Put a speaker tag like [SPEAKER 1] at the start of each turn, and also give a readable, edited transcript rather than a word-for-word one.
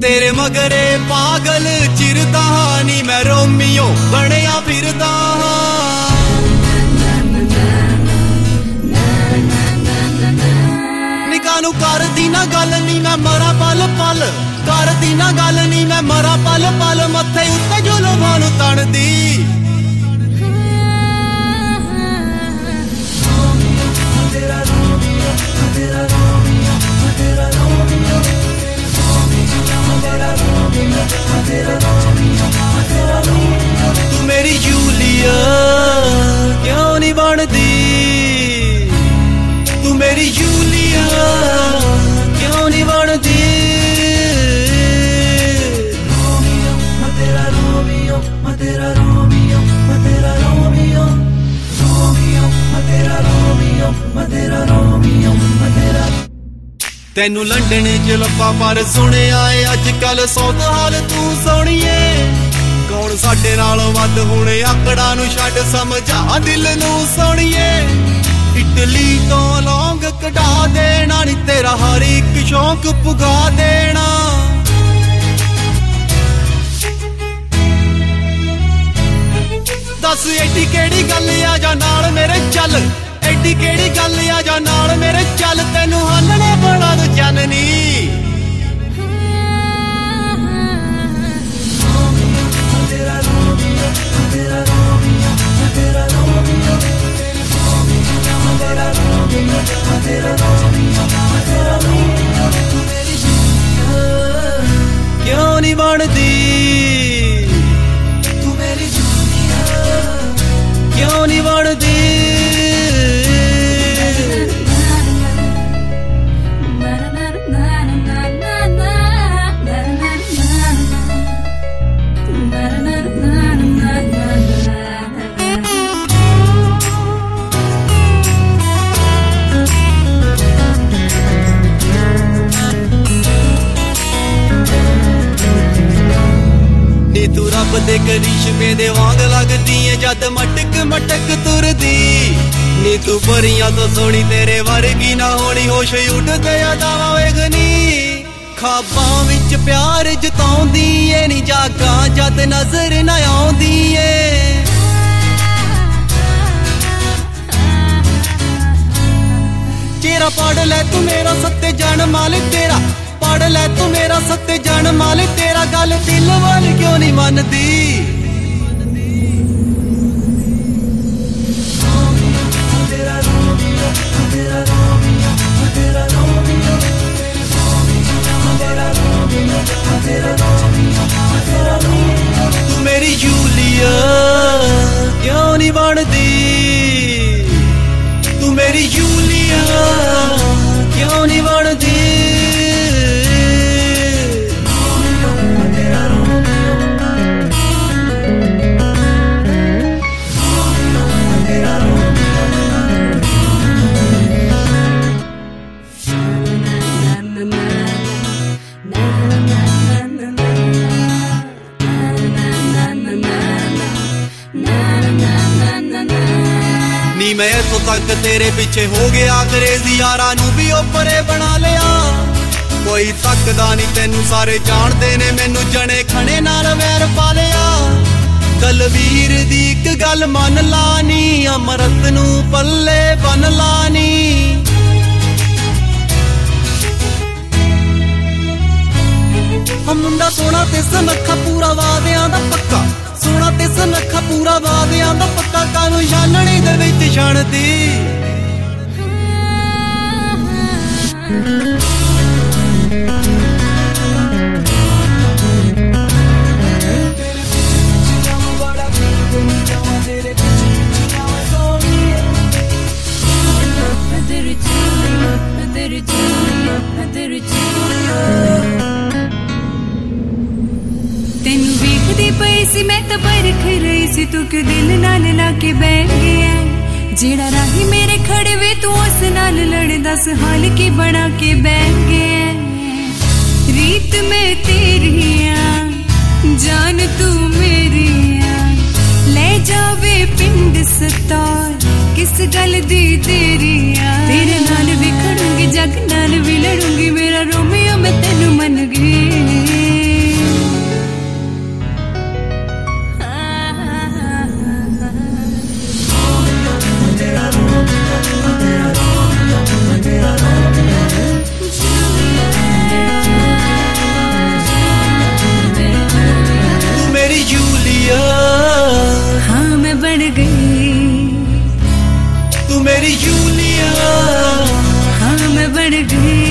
[SPEAKER 1] तेरे मगरे पागल चिरदा नी मैं रोमियो बनया फिरदा निकानू कर दी ना गल नी मैं मरा पल पल कर दी ना गल नी मैं मरा पल पल मथे उत्ते जुल्मां नू तणदी तू मेरी जूलिया क्यों नहीं बनदी तू मेरी जूलिया क्यों नहीं बनदी रोमियो मैं तेरा रोमियो मैं तेरा रोमियो मैं तेरा रोमियो रोमियो मैं तेरा रोमियो मैं तेरा रोमियो मैं तेरा तैनू लंडन च लब्बा पर सुनिया है अजकल सौद हाल तू सोहणीए कौन साडे नालों वध हुणे आकड़ा नू छड्ड समझा दिल नू सोहणीए इटली तो लौंग कढा देना नी तेरा हर एक शौक पुगा देना दस एडी केड़ी गल आ जा नाल मेरे चल एडी केड़ी गल आ जा नाल मेरे चल तैनू हालने बड़ा दू चाननी क्यों नहीं बनदी तू मेरी जूलिया क्यों नहीं बनदी तू रब दे करिश्मे दे वांग लगदी है जद मटक मटक तुरदी नी तू परियां तो सोनी तेरे वर्गी ना होनी होश उठदे अदावां वेखनी ख्वाबां विच प्यार जताउंदी ए नी जागां जद नजर ना आउंदी ए चेहरा पढ़ ले तू मेरा सत्ते जन्म वाले तेरा पढ़ ले तू मेरा सत्ते जन्म वाले तेरा गल दिल वाल क्यों नहीं मनदी तू मेरी जूलिया क्यों नहीं बनदी तू मेरी जूलिया क्यों नहीं बनदी मैं इथों तक तेरे पीछे हो गया क्रेजी यारा नू भी ओपरे बना लिया कोई तकदा नहीं तेनू सारे जानते ने मैनू जने खने नाल वैर पा लिया दलवीर दी इक गल मन लानी अमरत नू पल्ले बन लानी मुंडा सोना ते सनखा पूरा वादियां दा पक्का सोना ते सनखा पूरा वादियां दा पक्का कानू छाननी दे विच छानदी
[SPEAKER 2] तेनू वेखदी पई सी मैं तां परख रही सी तू कि दिल नाल लाके बैठ गया जेड़ा राही मेरे खड़े वे तू उस नाल लड़ दस हाल की बना के बैठ गया रीत मैं तेरी जान तू मेरी ले जावे पिंड सतार किस गल दी तेरी तेरे नाल भी खड़ूंगी जग नाल भी लड़ूंगी मेरा रोमियो मैं तेनू मन गई बन गई,
[SPEAKER 1] तू मेरी यूलिया,
[SPEAKER 2] हाँ मैं बन गई।